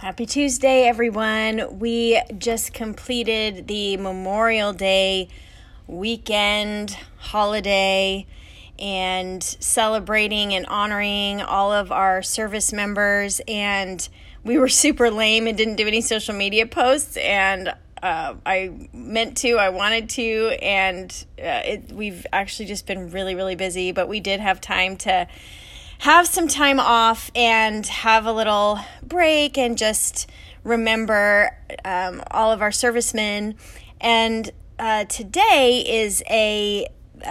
Happy Tuesday, everyone. We just completed the Memorial Day weekend holiday and celebrating and honoring all of our service members. And we were super lame and didn't do any social media posts. And I wanted to, and we've actually just been really, really busy. But we did have time to have some time off and have a little break and just remember all of our servicemen. And today is a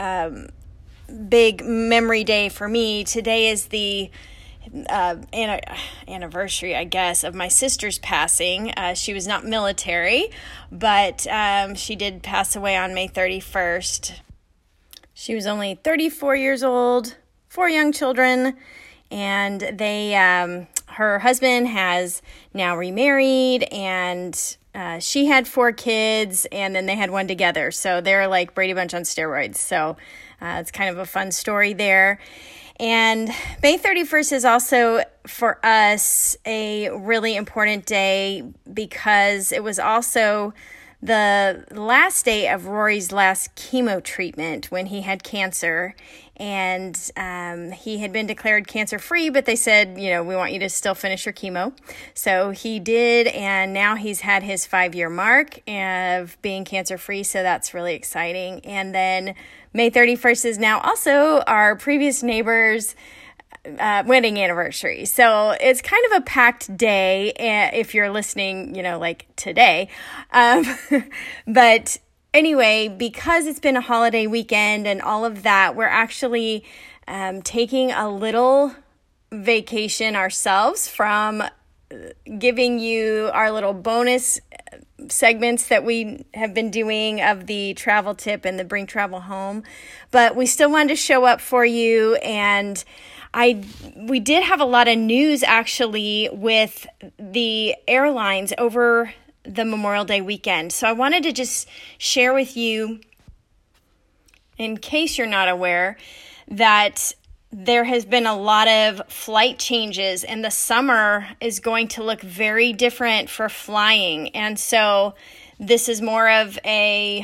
big memory day for me. Today is the anniversary, I guess, of my sister's passing. She was not military, but she did pass away on May 31st. She was only 34 years old. 4 young children, and they, her husband has now remarried, and she had 4 kids, and then they had one together. So they're like Brady Bunch on steroids. So it's kind of a fun story there. And May 31st is also for us a really important day because it was also the last day of Rory's last chemo treatment when he had cancer. And he had been declared cancer-free, but they said, we want you to still finish your chemo. So he did, and now he's had his 5-year mark of being cancer-free, so that's really exciting. And then May 31st is now also our previous neighbor's wedding anniversary. So it's kind of a packed day if you're listening, like today. But anyway, because it's been a holiday weekend and all of that, we're actually taking a little vacation ourselves from giving you our little bonus segments that we have been doing of the travel tip and the Bring Travel Home. But we still wanted to show up for you, and we did have a lot of news actually with the airlines over the Memorial Day weekend. So I wanted to just share with you, in case you're not aware, that there has been a lot of flight changes, and the summer is going to look very different for flying. And so this is more of a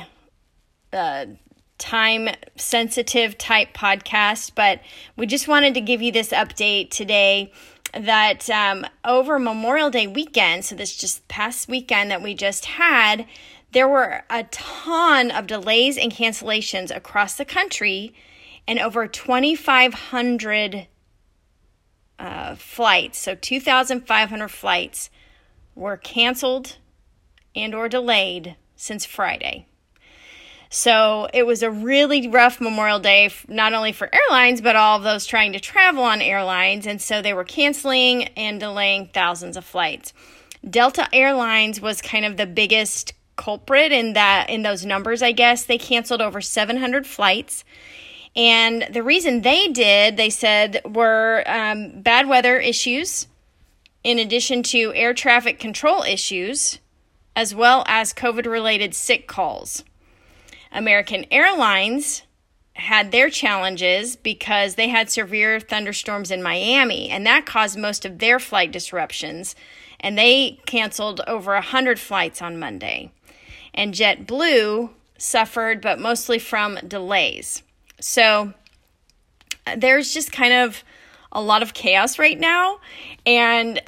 time-sensitive type podcast, but we just wanted to give you this update today that over Memorial Day weekend, so this just past weekend that we just had, there were a ton of delays and cancellations across the country, and over 2,500 flights, so 2,500 flights were canceled and or delayed since Friday. So it was a really rough Memorial Day, not only for airlines, but all of those trying to travel on airlines. And so they were canceling and delaying thousands of flights. Delta Airlines was kind of the biggest culprit in those numbers, I guess. They canceled over 700 flights. And the reason they said, were bad weather issues, in addition to air traffic control issues, as well as COVID-related sick calls. American Airlines had their challenges because they had severe thunderstorms in Miami, and that caused most of their flight disruptions, and they canceled over 100 flights on Monday. And JetBlue suffered, but mostly from delays. So there's just kind of a lot of chaos right now, and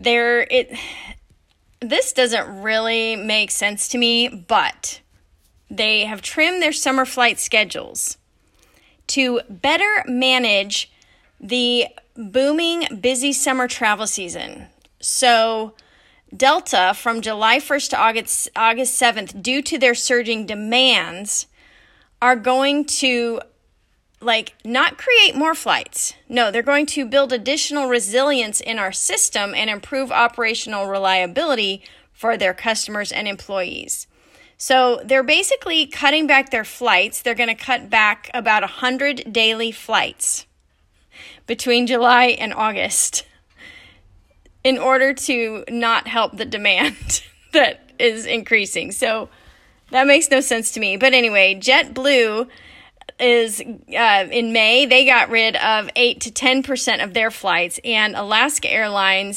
this doesn't really make sense to me, but they have trimmed their summer flight schedules to better manage the booming, busy summer travel season. So Delta, from July 1st to August 7th, due to their surging demands, are going to not create more flights. No, they're going to build additional resilience in our system and improve operational reliability for their customers and employees. So they're basically cutting back their flights. They're going to cut back about 100 daily flights between July and August in order to not help the demand that is increasing. So that makes no sense to me. But anyway, JetBlue is in May, they got rid of 8 to 10% of their flights, and Alaska Airlines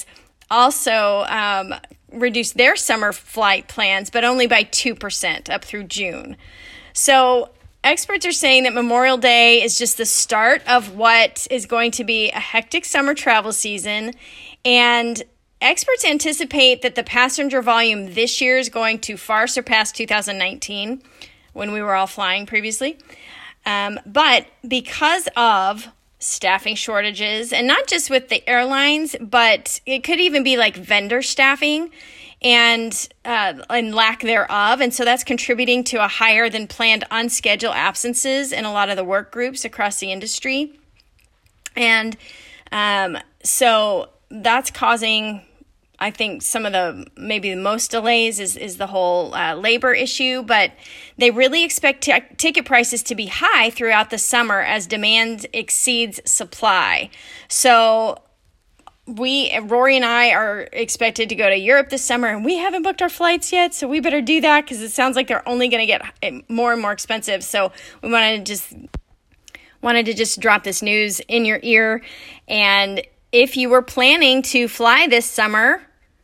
also reduced their summer flight plans, but only by 2% up through June. So experts are saying that Memorial Day is just the start of what is going to be a hectic summer travel season, and experts anticipate that the passenger volume this year is going to far surpass 2019, when we were all flying previously. But because of staffing shortages, and not just with the airlines, but it could even be like vendor staffing and lack thereof. And so that's contributing to a higher than planned unscheduled absences in a lot of the work groups across the industry. And so that's causing, I think, some of maybe the most delays is the whole labor issue, but they really expect ticket prices to be high throughout the summer as demand exceeds supply. So Rory and I are expected to go to Europe this summer, and we haven't booked our flights yet, so we better do that because it sounds like they're only going to get more and more expensive. So we wanted to just drop this news in your ear. And if you were planning to fly this summer,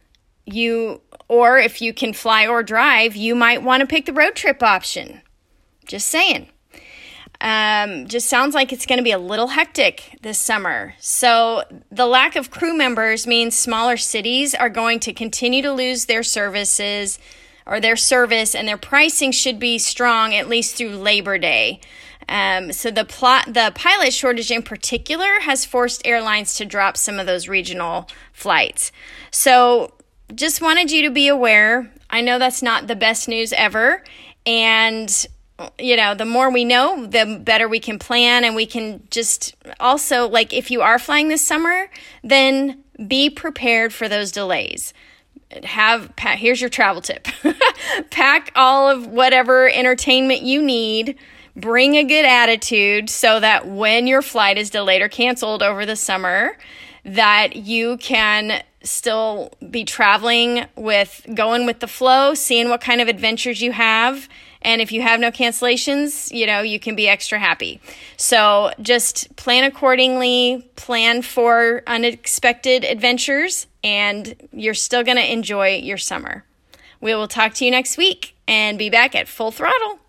or if you can fly or drive, you might want to pick the road trip option. Just saying. Just sounds like it's going to be a little hectic this summer. So the lack of crew members means smaller cities are going to continue to lose their services or their service, and their pricing should be strong at least through Labor Day. So the pilot shortage in particular has forced airlines to drop some of those regional flights. So just wanted you to be aware. I know that's not the best news ever, and the more we know, the better we can plan, and we can just also, like, if you are flying this summer, then be prepared for those delays. Here's your travel tip. Pack all of whatever entertainment you need. Bring a good attitude so that when your flight is delayed or canceled over the summer, that you can still be traveling going with the flow, seeing what kind of adventures you have. And if you have no cancellations, you can be extra happy. So just plan accordingly, plan for unexpected adventures, and you're still going to enjoy your summer. We will talk to you next week and be back at full throttle.